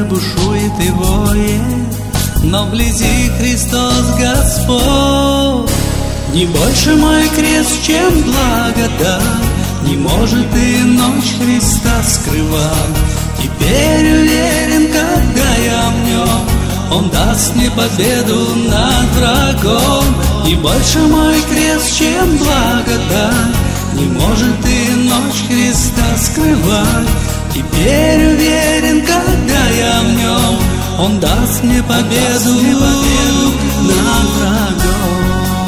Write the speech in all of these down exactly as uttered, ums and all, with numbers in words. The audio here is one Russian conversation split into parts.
бушует и воет, но вблизи Христос Господь. Не больше мой крест, чем благодать, не может и ночь Христа скрывать. Теперь уверен, когда я в нем, Он даст мне победу над врагом. Не больше мой крест, чем благодать, не может и ночь Христа скрывать. Теперь уверен, когда я в нем, Он даст мне победу над врагом.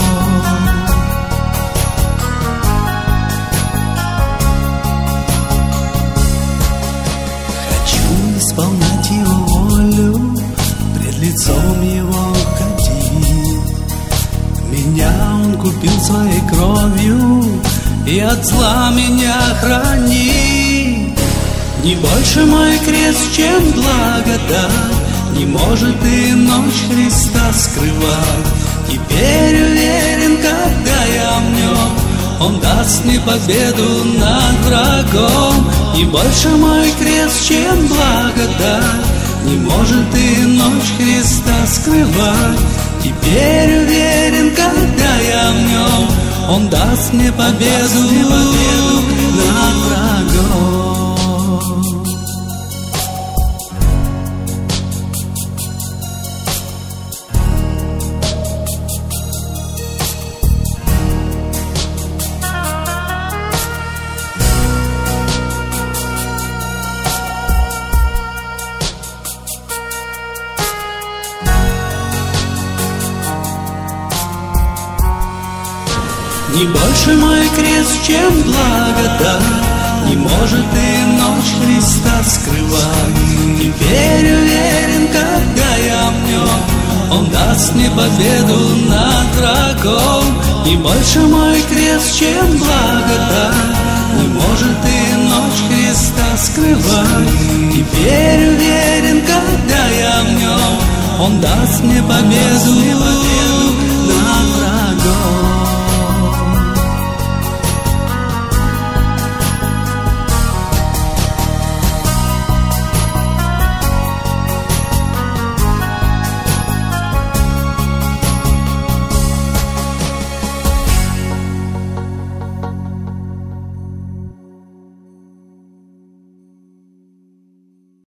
Хочу исполнять Его волю, пред лицом Его ходить. Меня Он купил своей кровью и от зла меня хранит. Не больше мой крест, чем благодать, не может и ночь Христа скрывать. Теперь уверен, когда я в нем, Он даст мне победу над врагом. Не больше мой крест, чем благодать, не может и ночь Христа скрывать. Теперь уверен, когда я в нем, Он даст мне победу над врагом. Не больше мой крест, чем благодать, не может и ночь Христа скрывать. Теперь уверен, когда я в нем, Он даст мне победу над врагом. Не больше мой крест, чем благодать, не может и ночь Христа скрывать. Теперь уверен, когда я в нем, Он даст мне победу